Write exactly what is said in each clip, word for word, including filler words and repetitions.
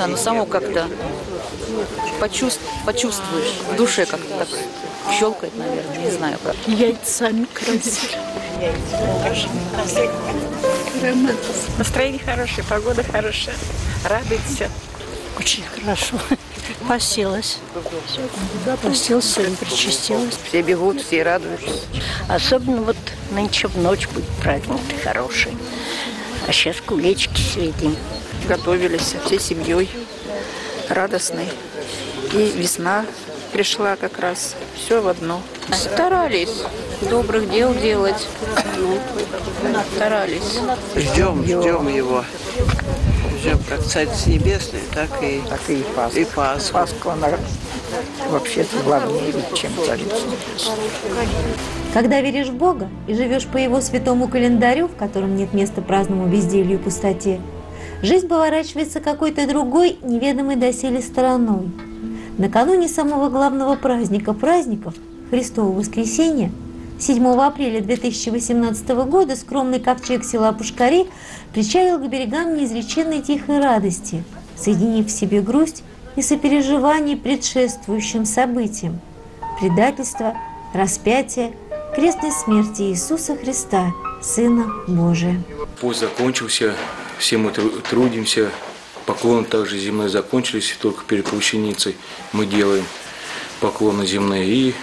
знаю, но само как-то почувств, почувствуешь, в душе как-то так щелкает, наверное, не знаю как. Яйцами красили. Настроение хорошее, погода хорошая, радуется. Очень хорошо. Постилась. Постилась, сын причастилась. Все бегут, все радуются. Особенно вот нынче в ночь будет праздник хороший. А сейчас кулички светим. Готовились всей семьей, радостной. И весна пришла как раз. Все в одно. Старались добрых дел делать. Старались. Ждем, ждем его. Ждем как Царь Небесный, так и, так и Пасху. И Пасху. Пасху, она вообще-то главнее, чем Царица. Когда веришь в Бога и живешь по Его святому календарю, в котором нет места праздному безделью и пустоте, жизнь поворачивается какой-то другой, неведомой доселе стороной. Накануне самого главного праздника праздников, Христово воскресенье, седьмого апреля две тысячи восемнадцатого года скромный ковчег села Пушкари причалил к берегам неизреченной тихой радости, соединив в себе грусть и сопереживание предшествующим событиям – предательство, распятие, крестной смерти Иисуса Христа, Сына Божия. Пост закончился, все мы трудимся, поклоны также земные закончились, только перед плащаницей мы делаем поклоны земные, и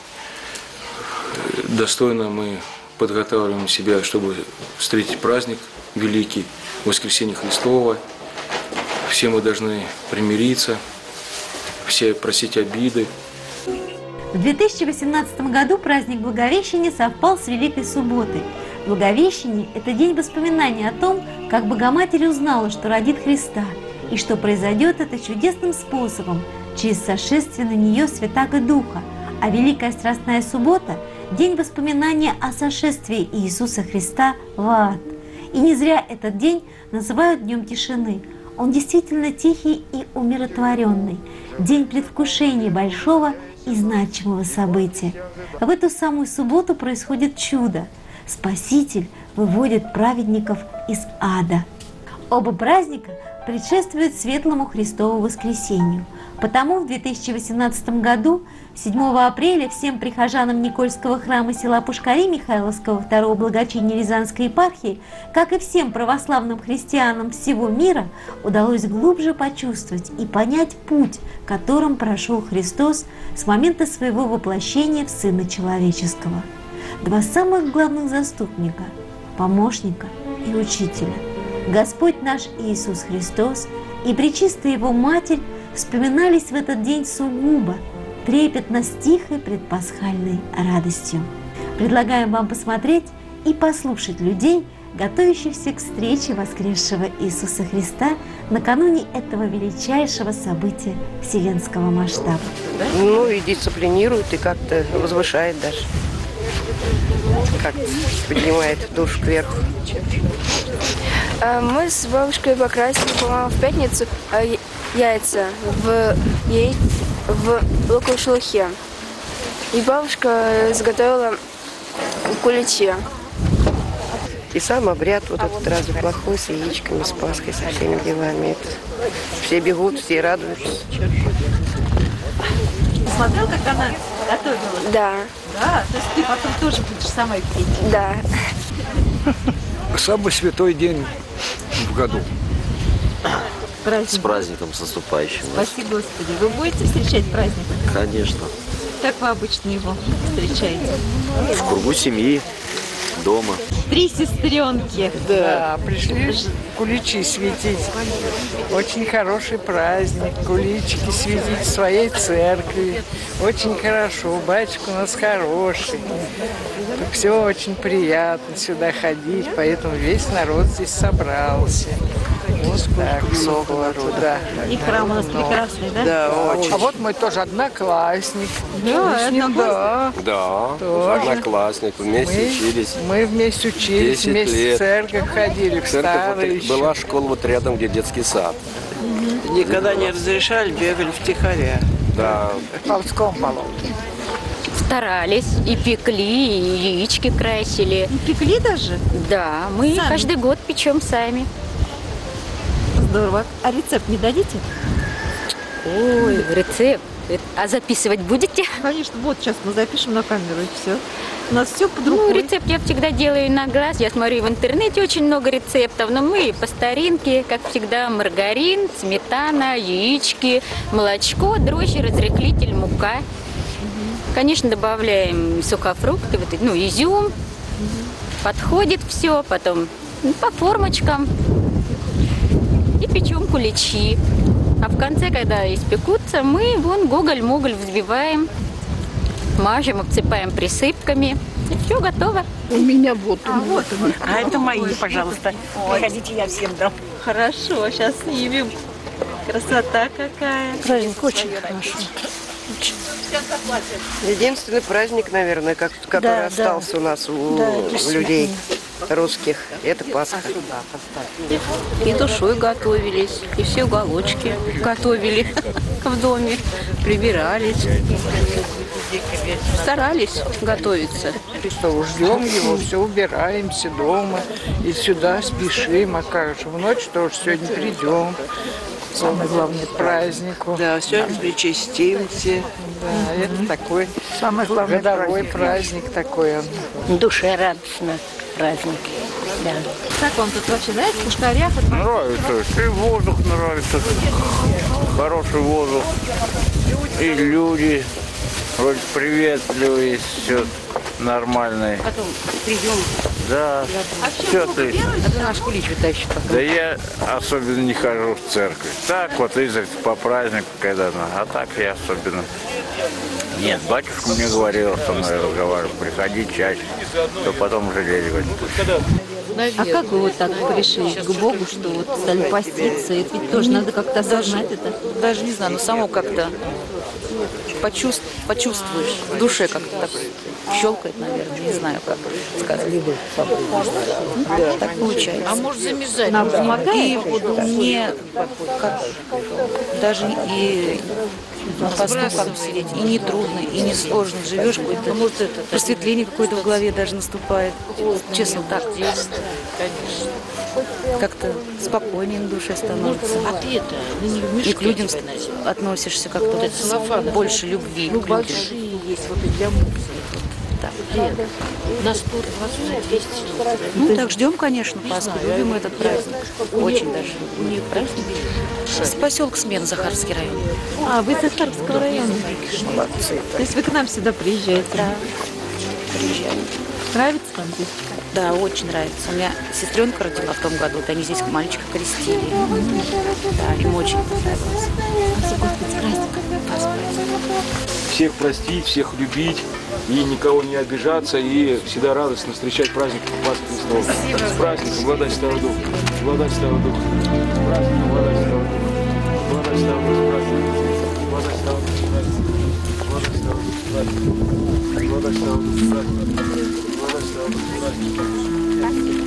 достойно мы подготавливаем себя, чтобы встретить праздник великий, Воскресение Христово. Все мы должны примириться, все просить обиды. В две тысячи восемнадцатом году праздник Благовещения совпал с Великой Субботой. Благовещение – это день воспоминания о том, как Богоматерь узнала, что родит Христа, и что произойдет это чудесным способом, через сошествие на нее Святаго Духа. А Великая Страстная Суббота – день воспоминания о сошествии Иисуса Христа в ад. И не зря этот день называют Днем тишины. Он действительно тихий и умиротворенный. День предвкушения большого и значимого события. В эту самую субботу происходит чудо. Спаситель выводит праведников из ада. Оба праздника предшествуют Светлому Христову воскресению. Потому в две тысячи восемнадцатом году, седьмого апреля, всем прихожанам Никольского храма села Пушкари Михайловского второго благочиния Рязанской епархии, как и всем православным христианам всего мира, удалось глубже почувствовать и понять путь, которым прошел Христос с момента своего воплощения в Сына Человеческого. Два самых главных заступника, помощника и учителя, Господь наш Иисус Христос и Пречистая Его Матерь, вспоминались в этот день сугубо, трепетно, с тихой предпасхальной радостью. Предлагаем вам посмотреть и послушать людей, готовящихся к встрече воскресшего Иисуса Христа накануне этого величайшего события вселенского масштаба. Ну и дисциплинирует, и как-то возвышает даже. Как поднимает душу кверху. Мы с бабушкой покрасили, по-моему, в пятницу яйца в, яй... в луковой шелухе. И бабушка изготовила куличи. И сам обряд вот этот разве плохой, с яичками, с Пасхой, со всеми делами. Это... Все бегут, все радуются. Смотрел, как она готовила? Да. Да? То есть ты потом тоже будешь сама петь? Да. Самый святой день в году. Праздник. С праздником, с наступающим. Спасибо, Господи. Вы будете встречать праздник? Конечно. Как вы обычно его встречаете? В кругу семьи, дома. Три сестренки. Да, пришли куличи светить. Очень хороший праздник. Куличики светить в своей церкви. Очень хорошо. Батюшка у нас хороший. Все очень приятно сюда ходить, поэтому весь народ здесь собрался. Так, много народу, да. И храм у нас прекрасный, да? Да, очень. А вот мой тоже одноклассник. Да, да. Да, тоже. одноклассник, вместе мы, учились. Мы вместе учились, вместе лет. в церковь ходили, в старые вот, была школа вот рядом, где детский сад. Угу. Никогда не разрешали, бегали втихаря. Да. Ползком полом. Старались, и пекли, и яички красили. И пекли даже? Да, мы сами? Каждый год печем сами. Здорово. А рецепт не дадите? Ой, рецепт. А записывать будете? Конечно, вот сейчас мы запишем на камеру и все. У нас все под рукой. Ну, рецепт я всегда делаю на глаз. Я смотрю в интернете очень много рецептов, но мы по старинке, как всегда, маргарин, сметана, яички, молочко, дрожжи, разрыхлитель, мука. Конечно, добавляем сухофрукты, вот, ну, изюм. Подходит все, потом ну, по формочкам. И печем куличи. А в конце, когда испекутся, мы вон гоголь-моголь взбиваем, мажем, обсыпаем присыпками. И все готово. У меня вот. А, вот. А это мои, пожалуйста. Приходите, я всем дам. Хорошо, сейчас снимем. Красота какая. Праздник очень хороший. Единственный праздник, наверное, как, который Да, остался да. у нас, у, Да, у людей русских, это Пасха. И душой готовились, и все уголочки готовили в доме, прибирались. Старались готовиться. Что ждем его, все убираемся дома и сюда спешим, а как же в ночь тоже сегодня придем. Самое главное к празднику. Да, все причастимся. Да, это такой Самое главное годовой праздник. праздник такой он. В душе радостно праздник. Да. Как вам тут вообще нравится? Пушкарях? Нравится. И воздух нравится. Хороший воздух. И люди вроде приветливые, все нормальные. Потом придем. Да, все отлично. Это наш кулич вытащит. Да я особенно не хожу в церковь. Так вот изредка по празднику, когда надо. А так я особенно... Нет, батюшка мне говорил, со мной разговаривал, приходи чаще, то потом жалеть говорит. А как вы вот так пришли к Богу, что вот стали поститься? Это ведь тоже надо как-то осознать это. Даже не знаю, но само как-то почувств, почувствуешь, в душе как-то так щелкает, наверное, не знаю, как сказать. Да, так получается. А может замязать? Нам помогает? И не как, даже и на посту как сидеть, и не трудно, и не сложно. Живешь, какое-то просветление какое-то в голове даже наступает. Честно, так. Как-то спокойнее на душе становится. А ты это, ну не в И к людям относишься как-то больше любви Ну, к людям. большие есть, вот и для мусора. Да. На сто двадцать, на двести. Ну так ждем, конечно, Пасху. Любим этот праздник. Очень даже любим этот праздник. С поселка Смена, Захарский район. А, вы из Захарского района? Молодцы. То есть вы к нам сюда приезжаете? Да. Приезжаем. Нравится вам здесь? Да, очень нравится. У меня сестренка родила в том году, вот они здесь мальчика крестили. Да, им очень понравилось. Всех простить, всех любить и никого не обижаться, и всегда радостно встречать праздник Пасхи Христова. С праздником, благодать Святого Духа. Благодать Святого Духа. С праздником, благодать Святого Духа. Благодать Святого Духа. С праздником. Благодать Святого Духа. С праздником. Благодать Святого Духа. С праздником. Благодать Святого Духа. С праздником. Благодать Святого Духа. С праздником.